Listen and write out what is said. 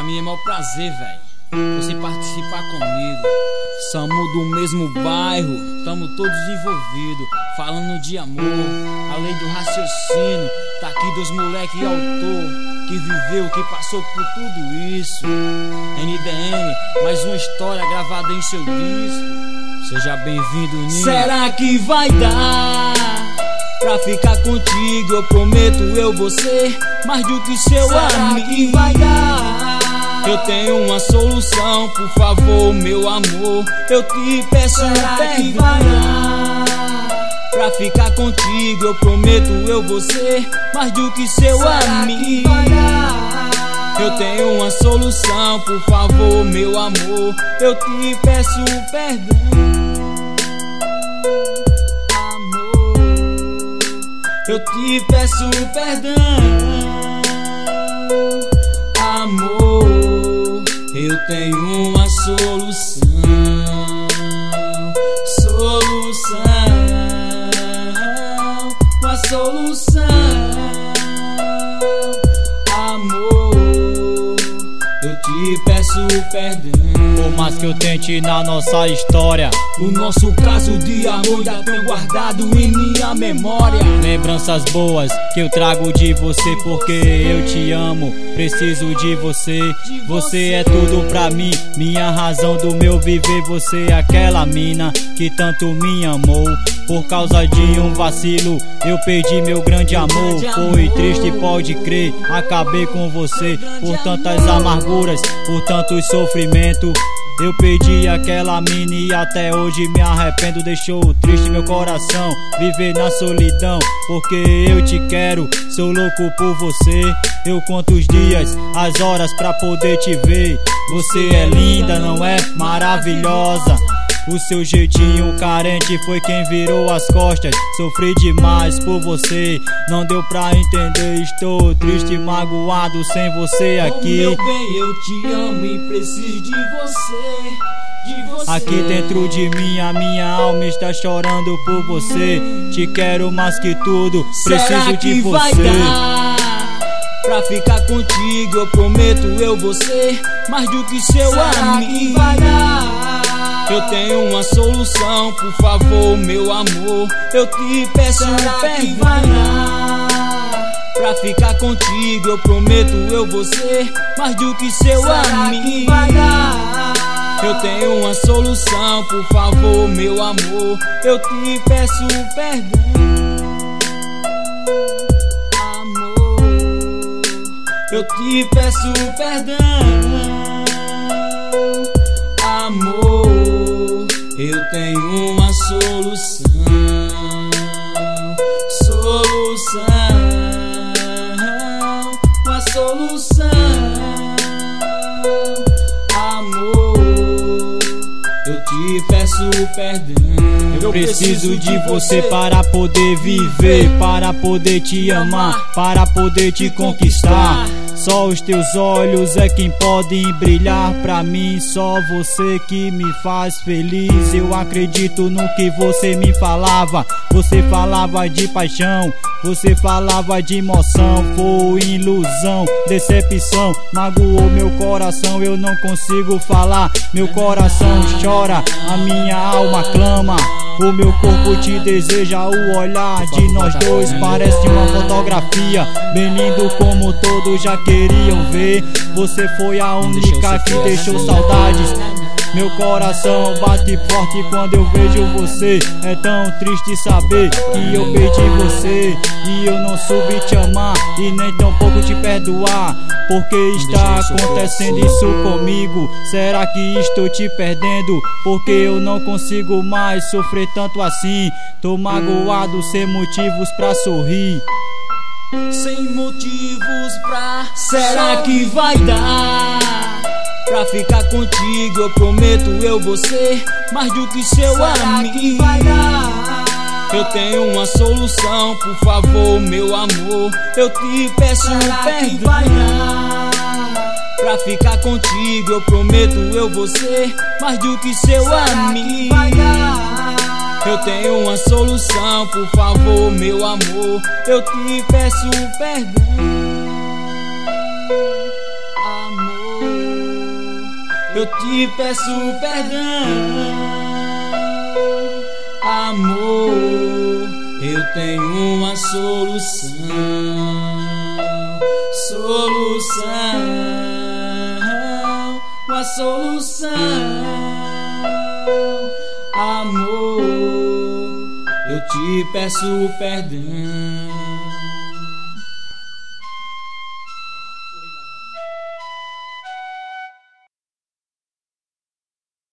Pra mim é maior prazer, velho, você participar comigo. Somos do mesmo bairro, tamo todos envolvidos, falando de amor, a lei do raciocínio. Tá aqui dois moleque e autor, que viveu, que passou por tudo isso. NDM, mais uma história gravada em seu disco. Seja bem-vindo, Ninho. Será que vai dar pra ficar contigo? Eu prometo, eu vou ser mais do que seu amigo. Que vai dar? Eu tenho uma solução, por favor, meu amor, eu te peço perdão. Vai dar pra ficar contigo? Eu prometo, eu vou ser mais do que seu amigo. Vai dar? Eu tenho uma solução, por favor, meu amor, eu te peço perdão. Eu te peço perdão, amor. Eu tenho uma solução, uma solução, amor. Eu te peço perdão. Por mais que eu tente na nossa história, o nosso caso de amor ainda tenho guardado em minha memória. Lembranças boas que eu trago de você, porque eu te amo, preciso de você. Você é tudo pra mim, minha razão do meu viver. Você é aquela mina que tanto me amou. Por causa de um vacilo eu perdi meu grande amor. Foi triste, pode crer, acabei com você. Por tantas amarguras, por tantos sofrimentos, eu perdi aquela mina e até hoje me arrependo. Deixou triste meu coração viver na solidão, porque eu te quero, sou louco por você. Eu conto os dias, as horas pra poder te ver. Você é linda, não é? Maravilhosa. O seu jeitinho carente foi quem virou as costas. Sofri demais por você, não deu pra entender. Estou triste, magoado sem você aqui. Meu bem, eu te amo e preciso de você. Aqui dentro de mim, a minha alma está chorando por você. Te quero mais que tudo, preciso de você. Vai dar pra ficar contigo? Eu prometo, eu vou ser mais do que seu amigo. Vai dar? Eu tenho uma solução, por favor, meu amor, eu te peço perdão. Vai dar pra ficar contigo? Eu prometo, eu vou ser mais do que seu amigo. Vai dar? Eu tenho uma solução, por favor, meu amor, eu te peço perdão, amor. Eu te peço perdão, amor. Eu tenho uma solução, uma solução, amor. Eu te peço perdão. Eu preciso de você para poder viver, para poder te amar, para poder te conquistar. Só os teus olhos é quem podem brilhar pra mim. Só você que me faz feliz. Eu acredito no que você me falava. Você falava de paixão, você falava de emoção. Foi ilusão, decepção, magoou meu coração. Eu não consigo falar, meu coração chora, a minha alma clama. O meu corpo te deseja, o olhar de nós dois parece uma fotografia, bem lindo como todos já queriam ver. Você foi a única que deixou saudades. Meu coração bate forte quando eu vejo você. É tão triste saber que eu perdi você e eu não soube te amar e nem tampouco te perdoar. Por que está acontecendo isso comigo? Será que estou te perdendo? Porque eu não consigo mais sofrer tanto assim. Tô magoado sem motivos pra sorrir, sem motivos pra... Será que vai dar pra ficar contigo? Eu prometo, eu vou ser mais do que seu amigo. Vai dar? Eu tenho uma solução, por favor, meu amor, eu te peço perdão. Vai dar pra ficar contigo? Eu prometo, eu vou ser mais do que seu amigo. Vai dar? Eu tenho uma solução, por favor, meu amor, eu te peço perdão, amor. eu te peço perdão. Amor, eu tenho uma solução. Uma solução. Amor, eu te peço perdão.